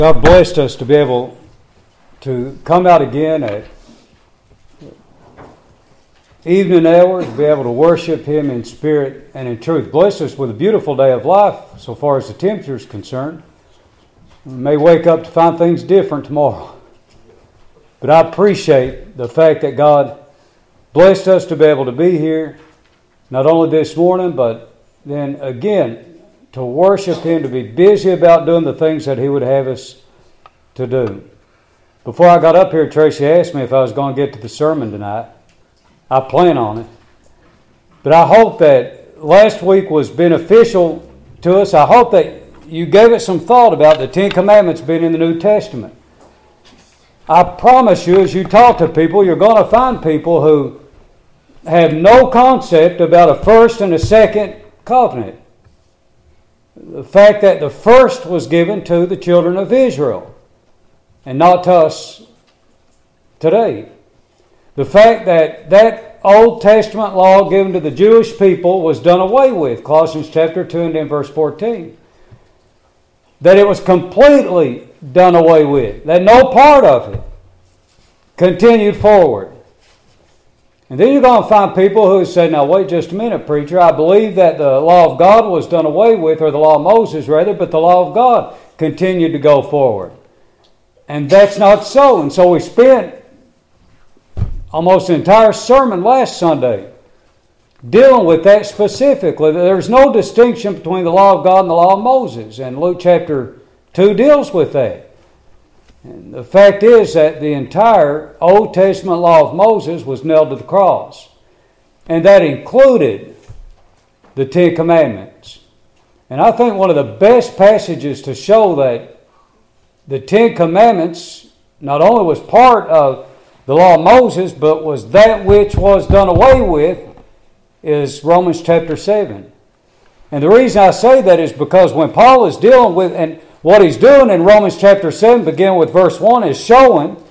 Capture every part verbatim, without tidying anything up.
God blessed us to be able to come out again at evening hours, be able to worship Him in spirit and in truth. Bless us with a beautiful day of life so far as the temperature is concerned. We may wake up to find things different tomorrow. But I appreciate the fact that God blessed us to be able to be here, not only this morning, but then again, to worship Him, to be busy about doing the things that He would have us to do. Before I got up here, Tracy asked me if I was going to get to the sermon tonight. I plan on it. But I hope that last week was beneficial to us. I hope that you gave it some thought about the Ten Commandments being in the New Testament. I promise you, as you talk to people, you're going to find people who have no concept about a first and a second covenant. The fact that the first was given to the children of Israel and not to us today. The fact that that Old Testament law given to the Jewish people was done away with, Colossians chapter two and then verse fourteen. That it was completely done away with, that no part of it continued forward. And then you're going to find people who say, now wait just a minute, preacher, I believe that the law of God was done away with, or the law of Moses rather, but the law of God continued to go forward. And that's not so. And so we spent almost an entire sermon last Sunday dealing with that specifically. There's no distinction between the law of God and the law of Moses. And Luke chapter two deals with that. And the fact is that the entire Old Testament law of Moses was nailed to the cross. And that included the Ten Commandments. And I think one of the best passages to show that the Ten Commandments not only was part of the law of Moses, but was that which was done away with, is Romans chapter seven. And the reason I say that is because when Paul is dealing with, and what he's doing in Romans chapter seven, beginning with verse one, is showing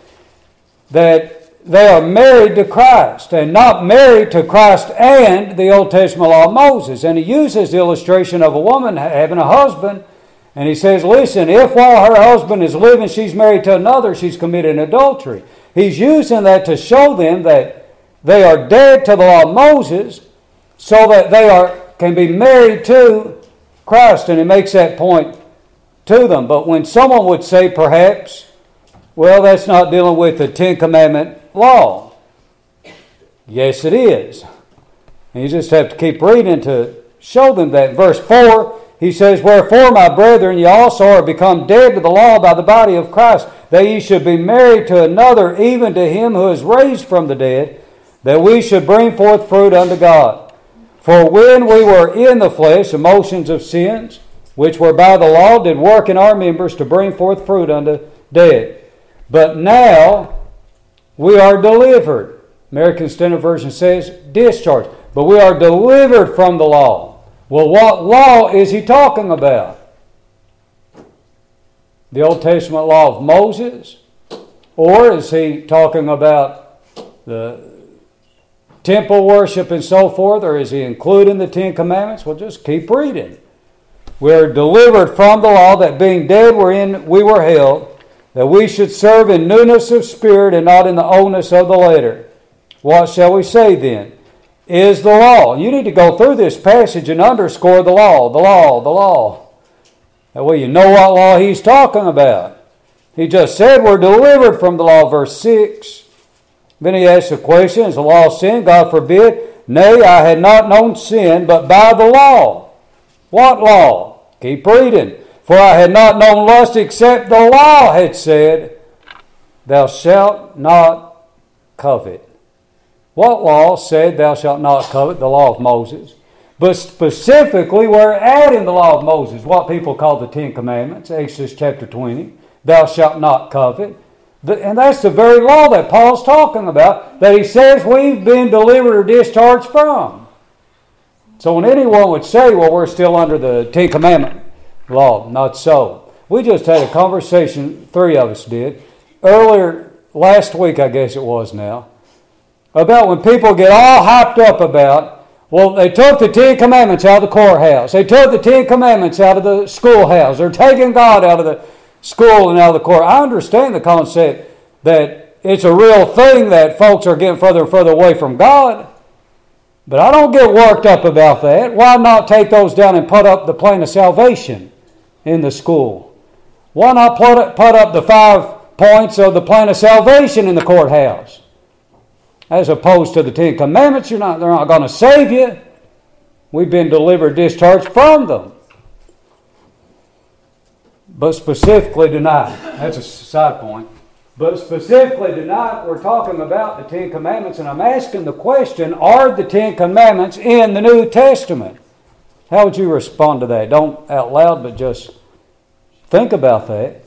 that they are married to Christ and not married to Christ and the Old Testament law of Moses. And he uses the illustration of a woman having a husband, and he says, listen, if while her husband is living she's married to another, she's committed adultery. He's using that to show them that they are dead to the law of Moses so that they are can be married to Christ. And he makes that point to them. But when someone would say perhaps, well, that's not dealing with the Ten Commandment law. Yes, it is. And you just have to keep reading to show them that. In verse four, he says, wherefore, my brethren, ye also are become dead to the law by the body of Christ, that ye should be married to another, even to him who is raised from the dead, that we should bring forth fruit unto God. For when we were in the flesh, the motions of sins, which were by the law, did work in our members to bring forth fruit unto death. But now we are delivered. American Standard Version says discharged. But we are delivered from the law. Well, what law is he talking about? The Old Testament law of Moses? Or is he talking about the temple worship and so forth? Or is he including the Ten Commandments? Well, just keep reading. We are delivered from the law, that being dead wherein we were held, that we should serve in newness of spirit and not in the oldness of the letter. What shall we say then? Is the law. You need to go through this passage and underscore the law, the law, the law. That way you know what law he's talking about. He just said we're delivered from the law, verse six. Then he asks the question, is the law sin? God forbid. Nay, I had not known sin, but by the law. What law? Keep reading. For I had not known lust, except the law had said, thou shalt not covet. What law said thou shalt not covet? The law of Moses. But specifically, we're adding the law of Moses, what people call the Ten Commandments, Exodus chapter twenty. Thou shalt not covet. And that's the very law that Paul's talking about, that he says we've been delivered or discharged from. So when anyone would say, well, we're still under the Ten Commandment law, not so. We just had a conversation, three of us did, earlier last week, I guess it was now, about when people get all hyped up about, well, they took the Ten Commandments out of the courthouse. They took the Ten Commandments out of the schoolhouse. They're taking God out of the school and out of the court. I understand the concept that it's a real thing that folks are getting further and further away from God. But I don't get worked up about that. Why not take those down and put up the plan of salvation in the school? Why not put up, put up the five points of the plan of salvation in the courthouse? As opposed to the Ten Commandments, you're not, they're not going to save you. We've been delivered, discharged from them. But specifically tonight, that's a side point. But specifically tonight, we're talking about the Ten Commandments, and I'm asking the question, are the Ten Commandments in the New Testament? How would you respond to that? Don't out loud, but just think about that.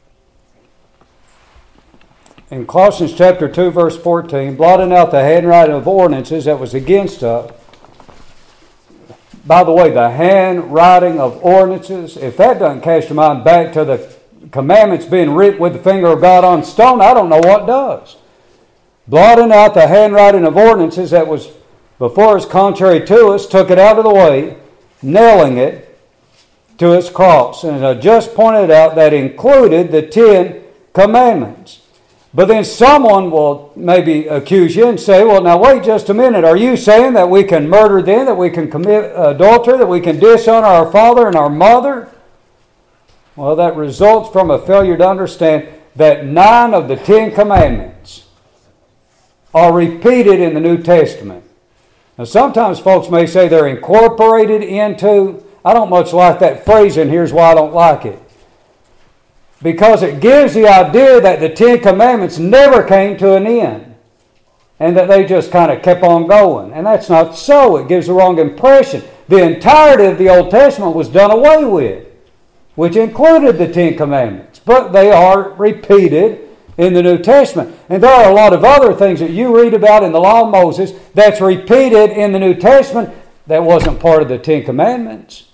In Colossians chapter two, verse fourteen, blotting out the handwriting of ordinances that was against us. By the way, the handwriting of ordinances, if that doesn't cast your mind back to the commandments being written with the finger of God on stone, I don't know what does. Blotting out the handwriting of ordinances that was before us contrary to us, took it out of the way, nailing it to its cross. And I just pointed out that included the Ten Commandments. But then someone will maybe accuse you and say, well, now wait just a minute. Are you saying that we can murder then, that we can commit adultery, that we can dishonor our father and our mother? Well, that results from a failure to understand that nine of the Ten Commandments are repeated in the New Testament. Now, sometimes folks may say they're incorporated into. I don't much like that phrase, and here's why I don't like it. Because it gives the idea that the Ten Commandments never came to an end and that they just kind of kept on going. And that's not so. It gives the wrong impression. The entirety of the Old Testament was done away with, which included the Ten Commandments. But they are repeated in the New Testament. And there are a lot of other things that you read about in the Law of Moses that's repeated in the New Testament that wasn't part of the Ten Commandments.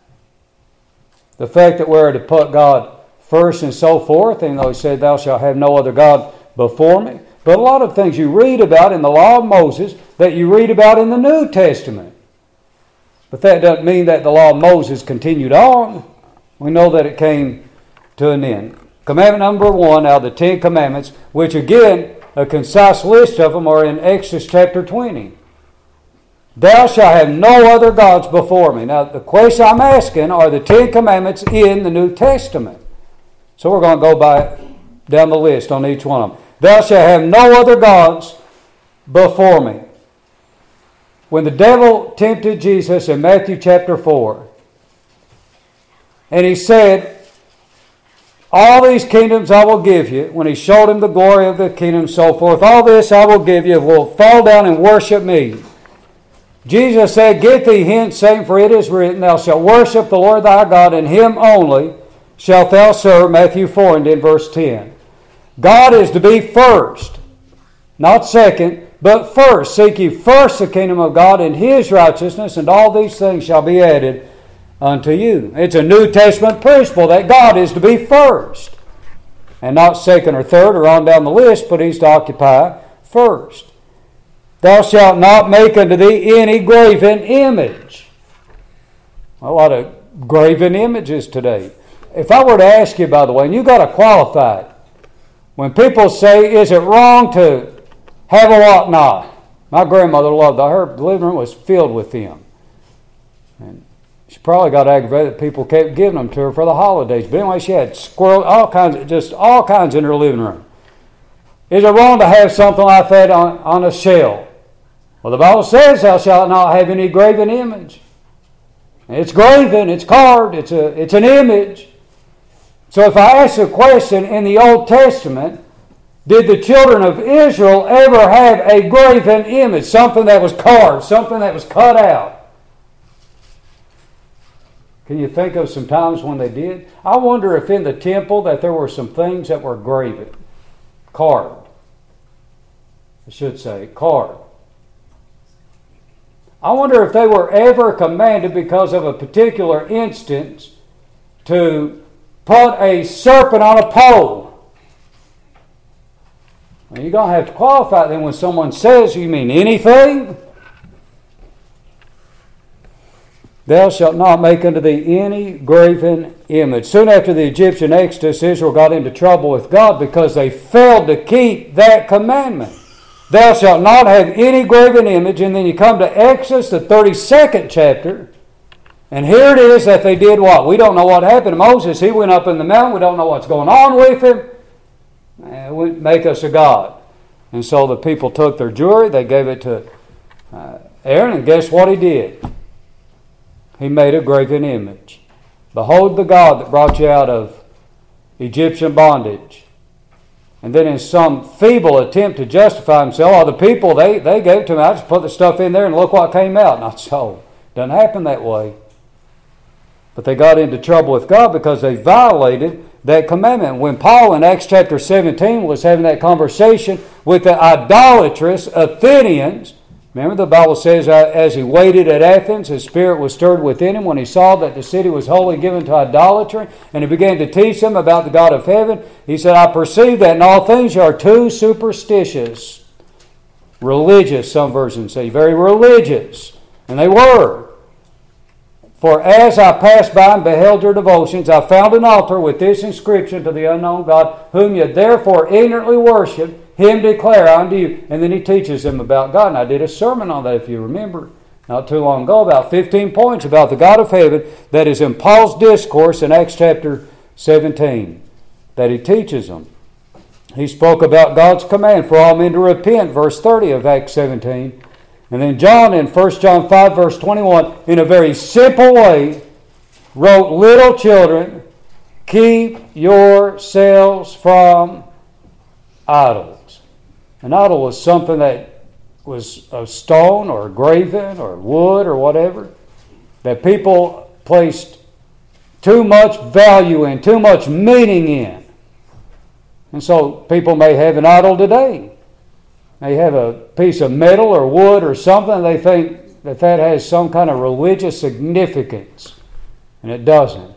The fact that we're to put God first and so forth, and though he said, thou shalt have no other God before me. But a lot of things you read about in the Law of Moses that you read about in the New Testament. But that doesn't mean that the Law of Moses continued on. We know that it came to an end. Commandment number one out of the Ten Commandments, which again, a concise list of them are in Exodus chapter twenty. Thou shalt have no other gods before me. Now, the question I'm asking, are the Ten Commandments in the New Testament? So we're going to go by down the list on each one of them. Thou shalt have no other gods before me. When the devil tempted Jesus in Matthew chapter four, and he said, all these kingdoms I will give you, when he showed him the glory of the kingdom and so forth, all this I will give you, will fall down and worship me. Jesus said, get thee hence, Satan, for it is written, thou shalt worship the Lord thy God, and him only shalt thou serve, Matthew four and then verse ten. God is to be first, not second, but first. Seek ye first the kingdom of God and his righteousness, and all these things shall be added unto you. It's a New Testament principle that God is to be first, and not second or third or on down the list, but he's to occupy first. Thou shalt not make unto thee any graven image. A lot of graven images today. If I were to ask you, by the way, and you got to qualify it, when people say, is it wrong to have a whatnot? My grandmother loved that. Her living room was filled with them. And she probably got aggravated that people kept giving them to her for the holidays. But anyway, she had squirrels, all kinds, of, just all kinds in her living room. Is it wrong to have something like that on, on a shelf? Well, the Bible says, thou shalt not have any graven image. It's graven, it's carved, it's a, it's an image. So if I ask a question in the Old Testament, did the children of Israel ever have a graven image, something that was carved, something that was cut out? Can you think of some times when they did? I wonder if in the temple that there were some things that were graven, carved. I should say, carved. I wonder if they were ever commanded because of a particular instance to put a serpent on a pole. Well, you're going to have to qualify then when someone says, you mean anything? Thou shalt not make unto thee any graven image. Soon after the Egyptian exodus, Israel got into trouble with God because they failed to keep that commandment. Thou shalt not have any graven image. And then you come to Exodus, the thirty-second chapter. And here it is that they did what? We don't know what happened to Moses. He went up in the mountain. We don't know what's going on with him. And make us a god. And so the people took their jewelry. They gave it to uh, Aaron. And guess what he did? He made a graven image. Behold the God that brought you out of Egyptian bondage. And then in some feeble attempt to justify himself, oh, the people, they, they gave it to me. I just put the stuff in there and look what came out. Not so. Doesn't happen that way. But they got into trouble with God because they violated that commandment. When Paul in Acts chapter seventeen was having that conversation with the idolatrous Athenians, remember the Bible says as he waited at Athens, his spirit was stirred within him when he saw that the city was wholly given to idolatry, and he began to teach them about the God of heaven. He said, I perceive that in all things you are too superstitious. Religious, some versions say, very religious. And they were. For as I passed by and beheld your devotions, I found an altar with this inscription to the unknown God, whom you therefore ignorantly worship, him declare unto you. And then he teaches them about God. And I did a sermon on that, if you remember, not too long ago, about fifteen points about the God of heaven that is in Paul's discourse in Acts chapter seventeen, that he teaches them. He spoke about God's command for all men to repent, verse thirty of Acts seventeen. And then John in First John five, verse twenty-one, in a very simple way, wrote, little children, keep yourselves from idols. An idol was something that was of stone or graven or wood or whatever, that people placed too much value in, too much meaning in. And so people may have an idol today. They have a piece of metal or wood or something, they think that that has some kind of religious significance. And it doesn't.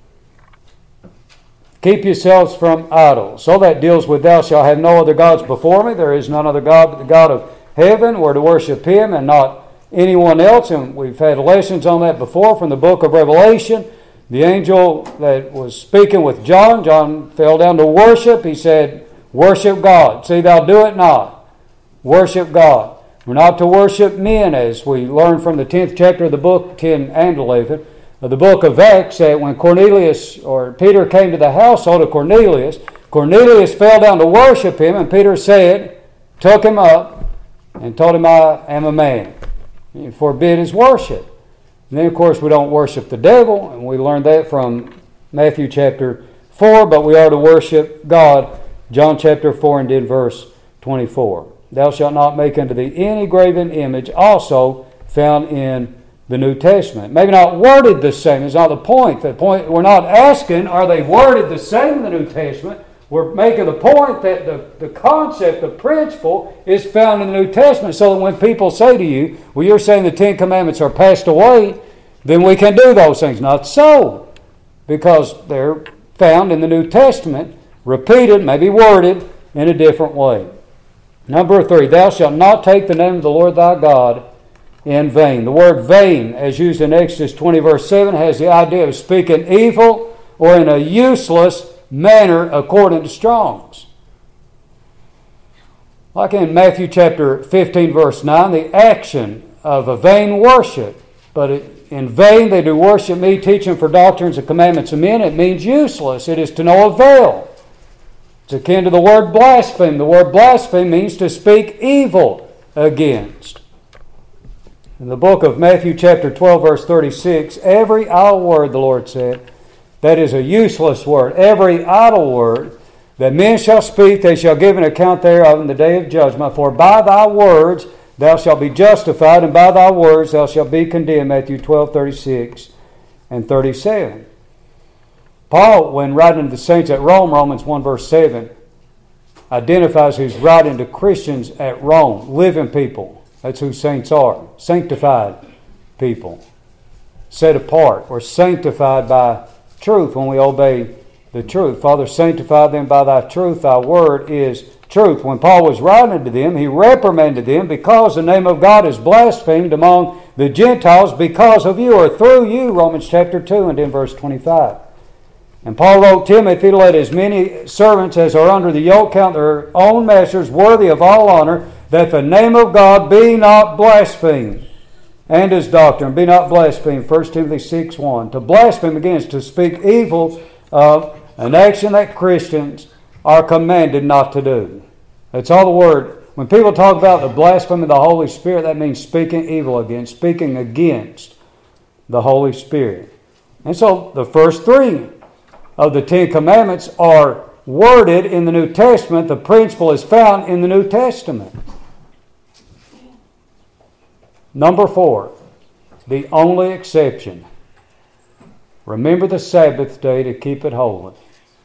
Keep yourselves from idols. So that deals with thou shalt have no other gods before me. There is none other God but the God of heaven. We're to worship him and not anyone else. And we've had lessons on that before from the book of Revelation. The angel that was speaking with John, John fell down to worship. He said, worship God. See, thou do it not. Worship God. We're not to worship men, as we learn from the tenth chapter of the book, ten and eleven, of the book of Acts, that when Cornelius, or Peter came to the household of Cornelius, Cornelius fell down to worship him, and Peter said, took him up, and told him, I am a man. He forbid his worship. And then, of course, we don't worship the devil, and we learned that from Matthew chapter four, but we are to worship God, John chapter four, and in verse twenty-four. Thou shalt not make unto thee any graven image, also found in the New Testament. Maybe not worded the same. It's not the point. The point we're not asking, are they worded the same in the New Testament? We're making the point that the, the concept, the principle, is found in the New Testament, so that when people say to you, well, you're saying the Ten Commandments are passed away, then we can do those things. Not so, because they're found in the New Testament, repeated, maybe worded in a different way. Number three, thou shalt not take the name of the Lord thy God in vain. The word vain, as used in Exodus twenty, verse seven, has the idea of speaking evil or in a useless manner according to Strong's. Like in Matthew chapter fifteen, verse nine, the action of a vain worship. But in vain they do worship me, teaching for doctrines and commandments of men. It means useless. It is to no avail. It's akin to the word blaspheme. The word blaspheme means to speak evil against. In the book of Matthew chapter twelve, verse thirty-six, every idle word, the Lord said, that is a useless word. Every idle word that men shall speak, they shall give an account thereof in the day of judgment. For by thy words thou shalt be justified, and by thy words thou shalt be condemned. Matthew twelve, thirty-six and thirty-seven. Paul, when writing to the saints at Rome, Romans one, verse seven, identifies he's writing to Christians at Rome, living people. That's who saints are. Sanctified people. Set apart. We're sanctified by truth when we obey the truth. Father, sanctify them by thy truth. Thy word is truth. When Paul was writing to them, he reprimanded them because the name of God is blasphemed among the Gentiles because of you, or through you, Romans chapter two and in verse twenty-five. And Paul wrote Timothy, let as many servants as are under the yoke count their own masters worthy of all honor, that the name of God be not blasphemed, and his doctrine be not blasphemed. First Timothy six one. To blaspheme, again, is to speak evil of an action that Christians are commanded not to do. That's all the word. When people talk about the blasphemy of the Holy Spirit, that means speaking evil against, speaking against the Holy Spirit. And so the first three of the Ten Commandments are worded in the New Testament. The principle is found in the New Testament. Number four, the only exception. Remember the Sabbath day to keep it holy.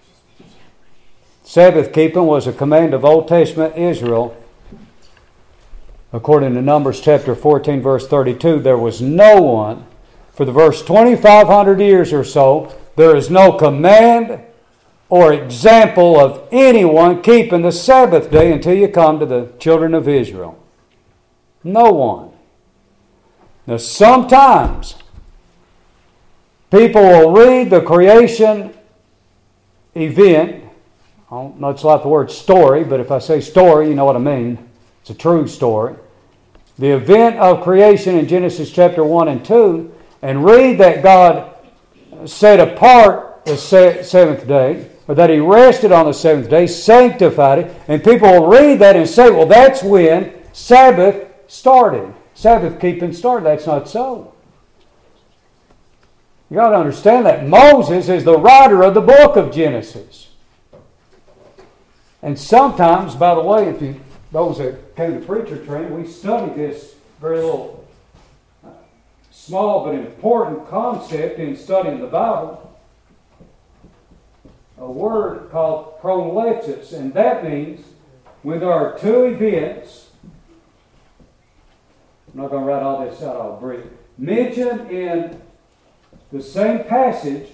Sabbath keeping was a command of Old Testament Israel. According to Numbers chapter fourteen, verse thirty-two, there was no one, for the verse twenty-five hundred years or so, there is no command or example of anyone keeping the Sabbath day until you come to the children of Israel. No one. Now, sometimes people will read the creation event. I don't much like the word story, but if I say story, you know what I mean. It's a true story. The event of creation in Genesis chapter one and two, and read that God set apart the seventh day, or that He rested on the seventh day, sanctified it, and people will read that and say, well, that's when Sabbath started. Sabbath keeping started. That's not so. You got to understand that Moses is the writer of the book of Genesis. And sometimes, by the way, if you those that came to preacher training, we studied this very little uh, small but important concept in studying the Bible. A word called prolepsis, and that means when there are two events, I'm not going to write all this out, I'll brief, mentioned in the same passage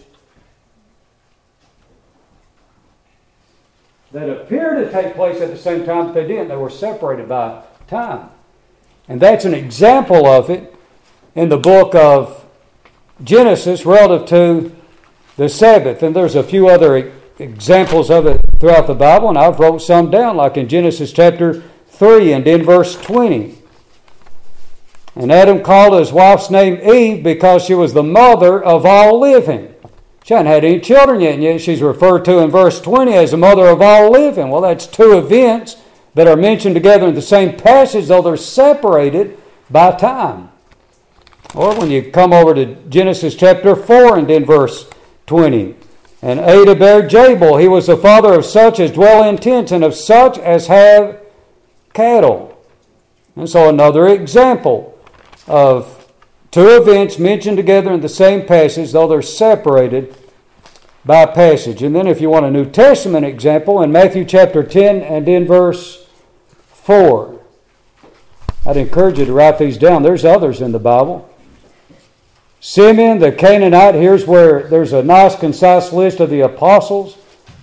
that appear to take place at the same time, but they didn't. They were separated by time. And that's an example of it in the book of Genesis relative to the Sabbath. And there's a few other examples of it throughout the Bible, and I've wrote some down, like in Genesis chapter three and in verse twenty. And Adam called his wife's name Eve because she was the mother of all living. She hadn't had any children yet, and yet she's referred to in verse twenty as the mother of all living. Well, that's two events that are mentioned together in the same passage, though they're separated by time. Or when you come over to Genesis chapter four and in verse twenty. And Ada bare Jabal. He was the father of such as dwell in tents, and of such as have cattle. And so another example of two events mentioned together in the same passage, though they're separated by passage. And then if you want a New Testament example, in Matthew chapter ten and in verse four. I'd encourage you to write these down. There's others in the Bible. Simeon the Canaanite, here's where there's a nice concise list of the apostles.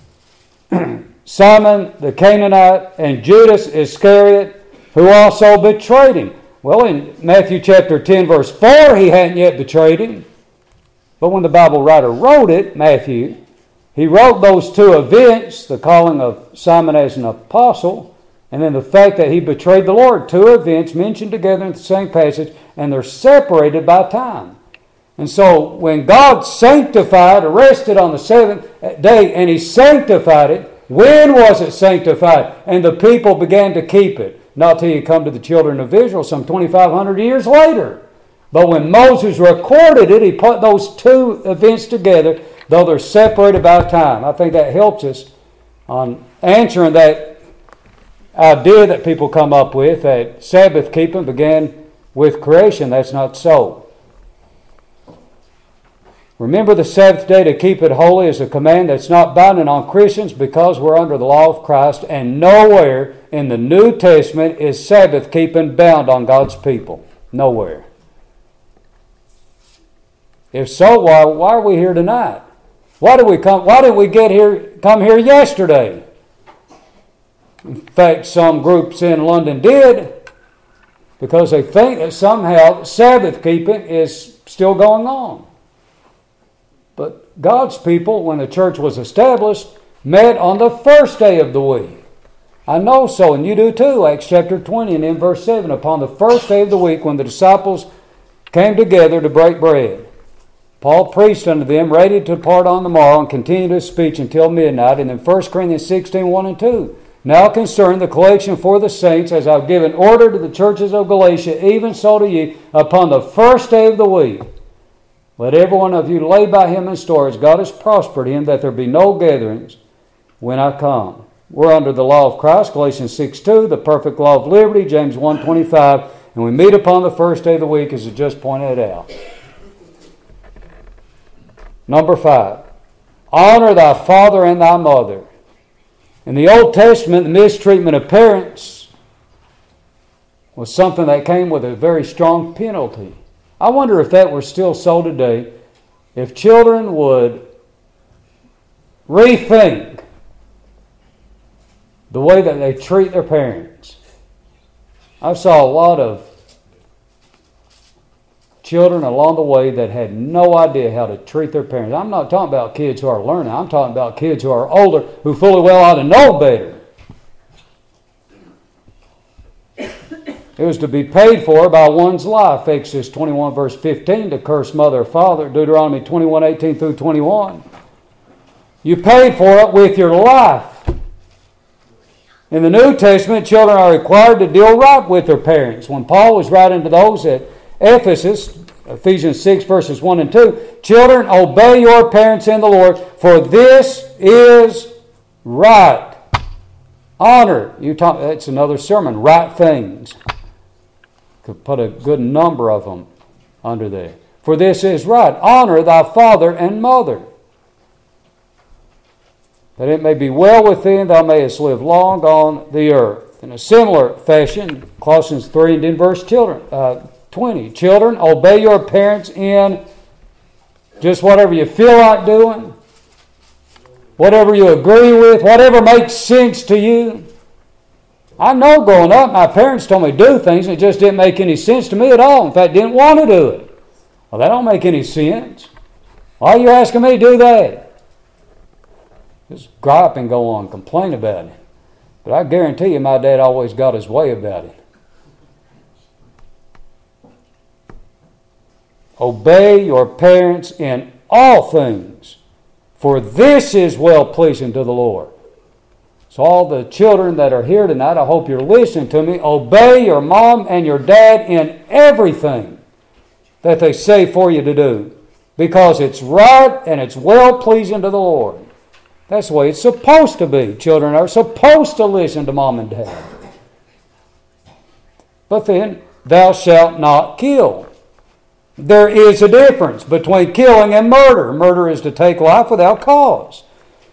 Simon the Canaanite and Judas Iscariot, who also betrayed him. Well, in Matthew chapter ten, verse four, he hadn't yet betrayed him. But when the Bible writer wrote it, Matthew, he wrote those two events, the calling of Simon as an apostle, and then the fact that he betrayed the Lord. Two events mentioned together in the same passage, and they're separated by time. And so when God sanctified, rested on the seventh day, and He sanctified it, when was it sanctified? And the people began to keep it. Not till you come to the children of Israel some twenty-five hundred years later. But when Moses recorded it, he put those two events together, though they're separated by time. I think that helps us on answering that idea that people come up with, that Sabbath keeping began with creation. That's not so. Remember the Sabbath day to keep it holy is a command that's not binding on Christians because we're under the law of Christ, and nowhere in the New Testament is Sabbath keeping bound on God's people. Nowhere. If so, why, why are we here tonight? Why did we come? Why did we get here? Come here yesterday? In fact, some groups in London did. because they think that somehow Sabbath keeping is still going on. But God's people, when the church was established, met on the first day of the week. I know so, and you do too. Acts chapter twenty and in verse seven, upon the first day of the week when the disciples came together to break bread, Paul preached unto them, ready to depart on the morrow, and continued his speech until midnight. And then First Corinthians sixteen, one and two. Now concerning the collection for the saints, as I've given order to the churches of Galatia, even so to ye, upon the first day of the week, let every one of you lay by him in store, as God has prospered him, that there be no gatherings when I come. We're under the law of Christ, Galatians six two, the perfect law of liberty, James one twenty-five, and we meet upon the first day of the week, as I just pointed out. Number five, honor thy father and thy mother. In the Old Testament, the mistreatment of parents was something that came with a very strong penalty. I wonder if that were still so today, if children would rethink the way that they treat their parents. I saw a lot of children along the way that had no idea how to treat their parents. I'm not talking about kids who are learning. I'm talking about kids who are older, who fully well ought to know better. It was to be paid for by one's life. Exodus twenty-one verse fifteen, to curse mother or father. Deuteronomy twenty-one, eighteen through twenty-one. You paid for it with your life. In the New Testament, children are required to deal right with their parents. When Paul was writing to those at Ephesus, Ephesians six verses one and two, children, obey your parents in the Lord, for this is right. Honor. You talk. That's another sermon. Right things. Could put a good number of them under there. For this is right. Honor thy father and mother, that it may be well with thee, and thou mayest live long on the earth. In a similar fashion, Colossians three and in verse children, uh, twenty. Children, obey your parents in just whatever you feel like doing, whatever you agree with, whatever makes sense to you. I know growing up, my parents told me to do things, and it just didn't make any sense to me at all. In fact, didn't want to do it. Well, that don't make any sense. Why are you asking me to do that? Just gripe and go on, complain about it. But I guarantee you my dad always got his way about it. Obey your parents in all things, for this is well-pleasing to the Lord. So all the children that are here tonight, I hope you're listening to me. Obey your mom and your dad in everything that they say for you to do, because it's right and it's well-pleasing to the Lord. That's the way it's supposed to be. Children are supposed to listen to mom and dad. But then, thou shalt not kill. There is a difference between killing and murder. Murder is to take life without cause.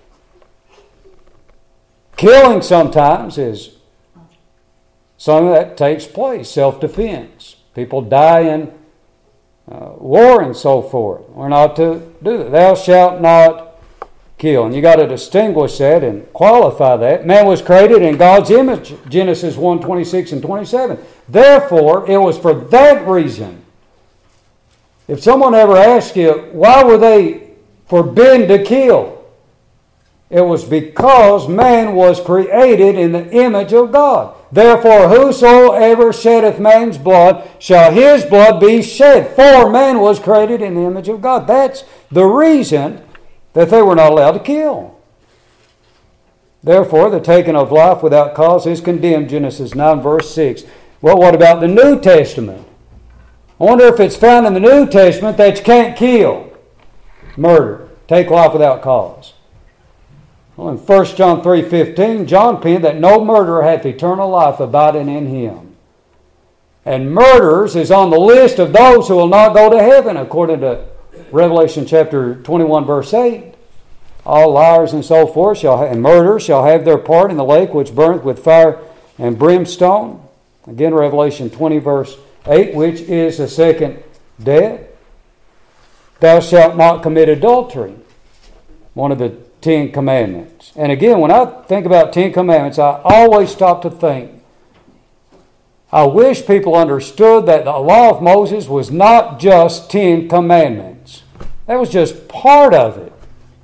Killing sometimes is something that takes place, self-defense. People die in uh, war and so forth. We're not to do that. Thou shalt not kill. And you got to distinguish that and qualify that. Man was created in God's image, Genesis one, twenty-six and twenty-seven. Therefore, it was for that reason. If someone ever asks you, why were they forbidden to kill? It was because man was created in the image of God. Therefore, whosoever sheddeth man's blood, shall his blood be shed. For man was created in the image of God. That's the reason that they were not allowed to kill. Therefore, the taking of life without cause is condemned, Genesis nine, verse six. Well, what about the New Testament? I wonder if it's found in the New Testament that you can't kill, murder, take life without cause. Well, in First John three fifteen, John penned that no murderer hath eternal life abiding in him. And murderers is on the list of those who will not go to heaven, according to Revelation chapter twenty-one, verse eight. All liars and so forth shall ha- and murderers shall have their part in the lake which burneth with fire and brimstone. Again, Revelation twenty, verse eight, which is the second death. Thou shalt not commit adultery. One of the Ten Commandments. And again, when I think about Ten Commandments, I always stop to think, I wish people understood that the law of Moses was not just Ten Commandments. That was just part of it.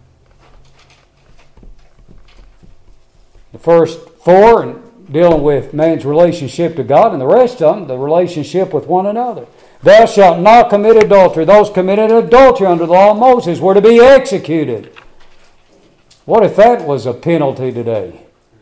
The first four dealing with man's relationship to God, and the rest of them, the relationship with one another. Thou shalt not commit adultery. Those committed adultery under the law of Moses were to be executed. What if that was a penalty today?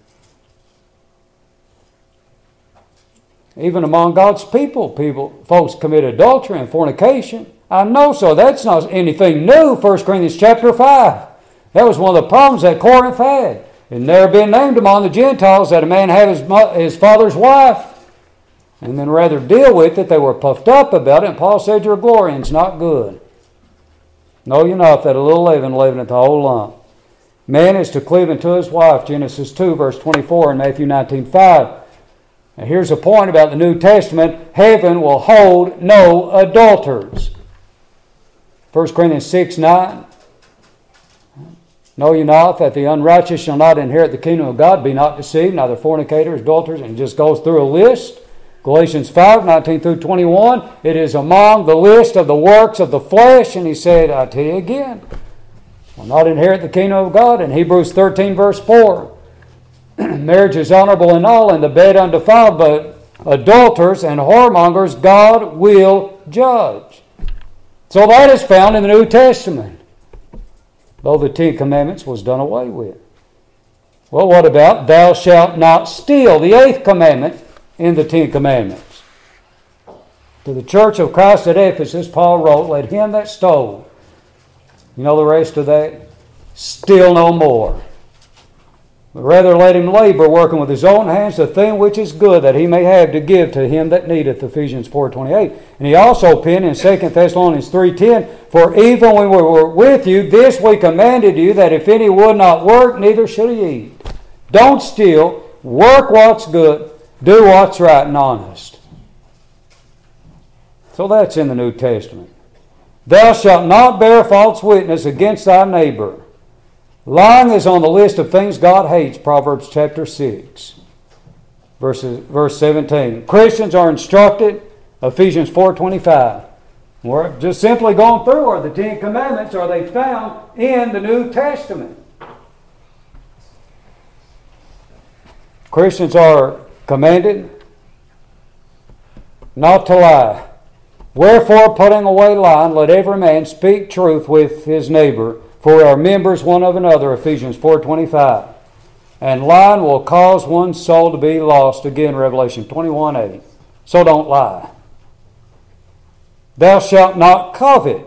Even among God's people, people, folks commit adultery and fornication. I know so. That's not anything new. First Corinthians chapter five. That was one of the problems that Corinth had. It never been named among the Gentiles that a man have his, his father's wife. And then rather deal with it, they were puffed up about it. And Paul said, your glorying's not good. Know you not that a little leaven leaveneth the whole lump. Man is to cleave unto his wife, Genesis two, verse twenty-four, and Matthew nineteen, five. Now here's a point about the New Testament. Heaven will hold no adulterers. First Corinthians six, nine. Know you not that the unrighteous shall not inherit the kingdom of God? Be not deceived, neither fornicators, adulterers, and it just goes through a list. Galatians five, nineteen through twenty-one. It is among the list of the works of the flesh. And he said, I tell you again, will not inherit the kingdom of God. In Hebrews thirteen, verse four. Marriage is honorable in all, and the bed undefiled, but adulterers and whoremongers God will judge. So that is found in the New Testament, though the Ten Commandments was done away with. Well, what about thou shalt not steal, the eighth commandment in the Ten Commandments? To the church of Christ at Ephesus, Paul wrote, let him that stole, you know the rest of that? Steal no more. But rather let him labor, working with his own hands the thing which is good, that he may have to give to him that needeth, Ephesians four twenty-eight. And he also penned in Second Thessalonians three ten, for even when we were with you, this we commanded you, that if any would not work, neither should he eat. Don't steal, work what's good, do what's right and honest. So that's in the New Testament. Thou shalt not bear false witness against thy neighbor. Lying is on the list of things God hates, Proverbs chapter six, verses, verse seventeen. Christians are instructed, Ephesians four twenty-five. We're just simply going through, are the Ten Commandments, are they found in the New Testament? Christians are commanded not to lie. Wherefore, putting away lying, let every man speak truth with his neighbor, for we are members one of another, Ephesians four twenty-five. And lying will cause one's soul to be lost, again, Revelation twenty-one eight. So don't lie. Thou shalt not covet.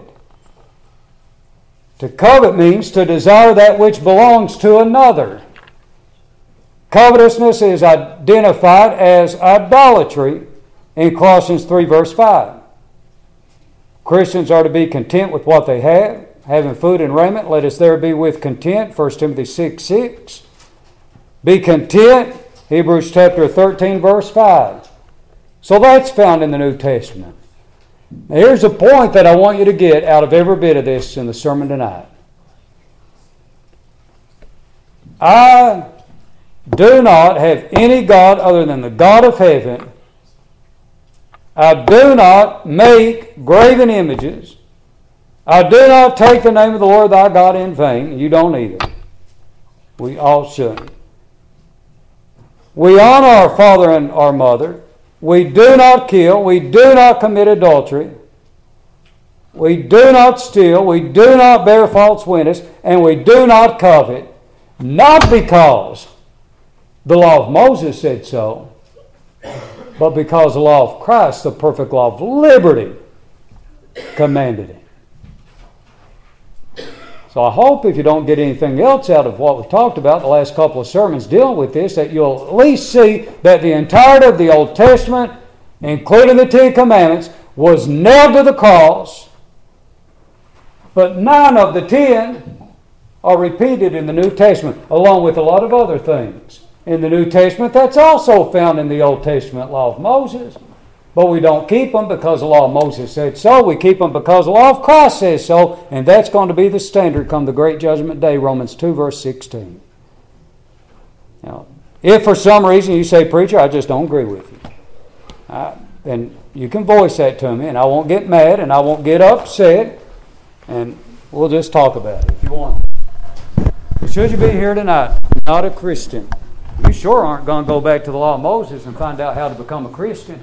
To covet means to desire that which belongs to another. Covetousness is identified as idolatry in Colossians three, verse five. Christians are to be content with what they have, having food and raiment. Let us there be with content, First Timothy six, six. Be content, Hebrews chapter thirteen, verse five. So that's found in the New Testament. Now here's a point that I want you to get out of every bit of this in the sermon tonight. I do not have any God other than the God of heaven. I do not make graven images. I do not take the name of the Lord thy God in vain. You don't either. We all shouldn't. We honor our father and our mother. We do not kill. We do not commit adultery. We do not steal. We do not bear false witness. And we do not covet. Not because the law of Moses said so, but because the law of Christ, the perfect law of liberty, commanded it. So I hope if you don't get anything else out of what we've talked about the last couple of sermons dealing with this, that you'll at least see that the entirety of the Old Testament, including the Ten Commandments, was nailed to the cross, but nine of the ten are repeated in the New Testament, along with a lot of other things in the New Testament that's also found in the Old Testament law of Moses. But we don't keep them because the law of Moses said so. We keep them because the law of Christ says so. And that's going to be the standard come the great judgment day, Romans two, verse sixteen. Now, if for some reason you say, preacher, I just don't agree with you. I, and you can voice that to me, and I won't get mad, and I won't get upset, and we'll just talk about it if you want. But should you be here tonight, not a Christian, you sure aren't going to go back to the law of Moses and find out how to become a Christian.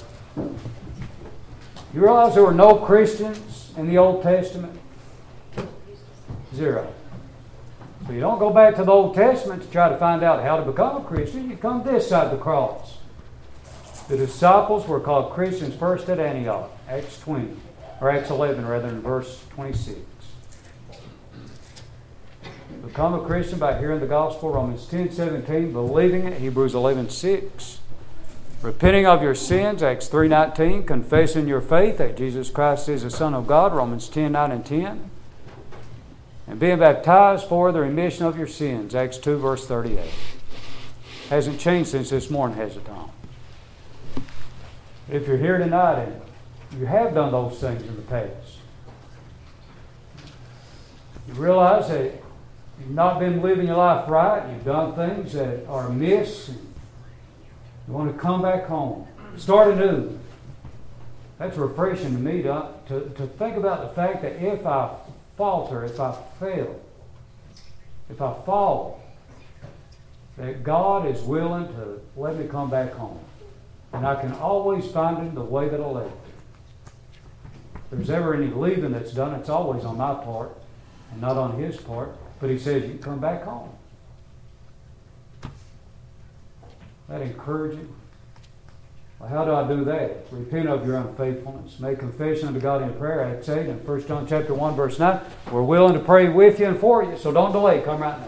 You realize there were no Christians in the Old Testament? Zero. So you don't go back to the Old Testament to try to find out how to become a Christian. You come this side of the cross. The disciples were called Christians first at Antioch, Acts twenty, or Acts eleven rather, in verse twenty-six. Become a Christian by hearing the gospel, Romans ten seventeen, believing it, Hebrews eleven six. Repenting of your sins, Acts three nineteen, confessing your faith that Jesus Christ is the Son of God, Romans ten nine and ten. And being baptized for the remission of your sins, Acts two verse thirty-eight. Hasn't changed since this morning, has it, Tom? If you're here tonight and you have done those things in the past, you realize that you've not been living your life right, you've done things that are amiss, and you want to come back home, start anew. That's refreshing to me to, to, to think about the fact that if I falter, if I fail, if I fall, that God is willing to let me come back home. And I can always find Him the way that I left Him. If there's ever any leaving that's done, it's always on my part and not on His part. But He says, you can come back home. That encouraging. Well, how do I do that? Repent of your unfaithfulness. Make confession unto God in prayer. Acts eight and First John chapter one, verse nine. We're willing to pray with you and for you, so don't delay. Come right now.